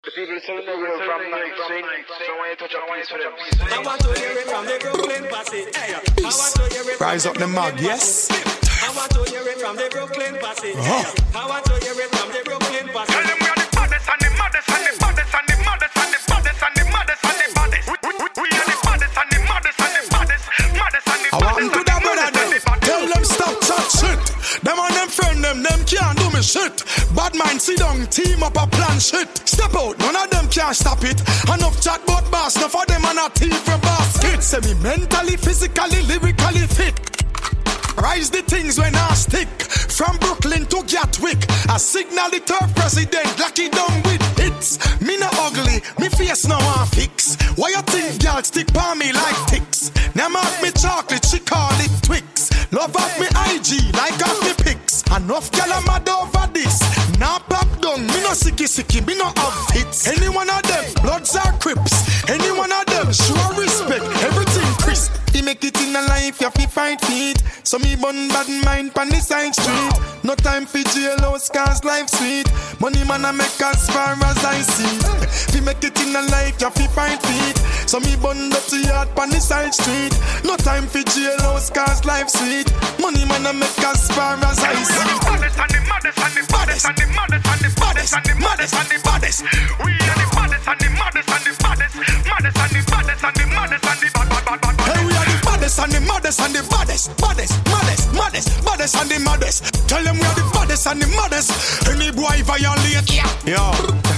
The people telling me we're from night, so when you touch a piece for them. I want to hear it from the Brooklyn posse. Hey, I want to hear it from Rise up the mug, yes. I want to hear it from the Brooklyn posse. Hey, I want to hear it from the Brooklyn posse. Tell them we are the baddest and the maddest and the baddest and the maddest and the baddest and the maddest and the baddest. We are the baddest and the maddest and the baddest, maddest and the I want to that brother them. Tell them stop chat shit. Them and them friend them can't do me shit. Bad mind sit down, team up a plan shit. Step out, none of them can't stop it. Enough chat about boss, enough of them and a thief from basket. Say me mentally, physically, lyrically fit. Rise the things when I stick. From Brooklyn to Gatwick, I signal the third president like he done with hits. Me no ugly, me face no one fix. Why you think y'all stick by me like ticks? Now mark me chocolate, she call it Twix. Love off me IG like off me pics. Enough y'all are mad over this. Now pop down, me no sicky, me no have hits. Any one of them, bloods are crips. Any one of them, show respect, everything crisp. He make it in a life, you fi fight feet. So me bun bad mind pan the side street. No time for jailhouse, cause life sweet. Money man I make as far as I see. Fi make it in a life, you fi fight feet. So me bun dirty heart pan the side street. No time for jailhouse, cause life sweet. Money man I make as far as I see. We are the baddest and the maddest and the baddest and the maddest and the baddest and the maddest and the baddest. We are the baddest and the maddest and the baddest, maddest and the baddest and the maddest and the bad. Hey, we are the baddest and the maddest and the baddest, baddest and the maddest. Tell them we are the baddest and the maddest. Any boy violate, yo.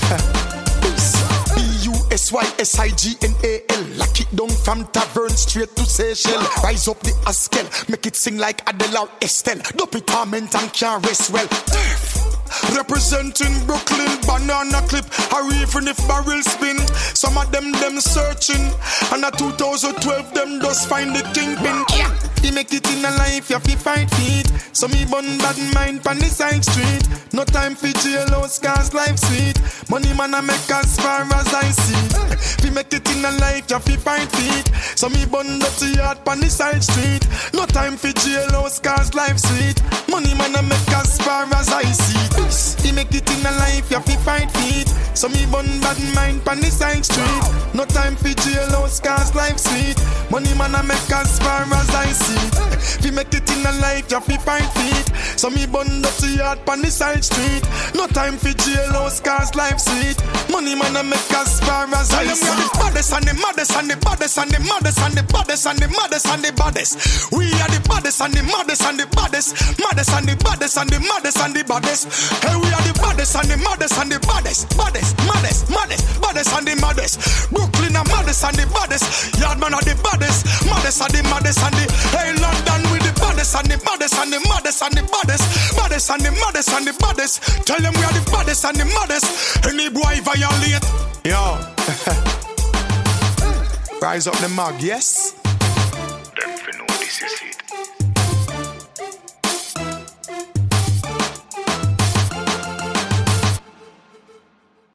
BUSYSIGNAL. Lock it down from Tavern straight to Seychelles. Rise up the Askel, make it sing like Adele or Estelle. Dope it torment and can't rest well. Representing Brooklyn, banana clip, or even if barrel spin. Some of them searching, and at 2012 them just find the kingpin. He make it in a life, you fi fight feet. So me bun bad mind pan the side street. No time for jailhouse, cause life sweet. Money man I make as far as I see. He make it in a life, you fi fight feet. So me bun dirty heart pan the side street. No time for jailhouse, cause life sweet. Money man I make as far as I see. He make it in a life, you fi fight feet. So me bun bad mind pan the side street. No time for jailhouse, cause life sweet. Money man I make as far as I see. Fi make it in a life, you fi fight feet. So me bun dirty heart pan the side street. No time for jailhouse, cause life sweet. Money man I make as far as I see. We are the baddest and the maddest and the baddest and the maddest and the baddest and the maddest and the baddest. We are the baddest and the maddest and the baddest, maddest and the baddest and the maddest and the baddest. Hey, we are the baddest and the maddest and the baddest, maddest and the maddest. Brooklyn are maddest and the baddest. Yardman are the baddest, maddest and the maddest and the. Hey, London with the baddest and the baddest and the maddest and the baddest, maddest and the maddest and the baddest. Tell them we are the baddest and the maddest. Any boy violate, yo. Rise up the mug, yes.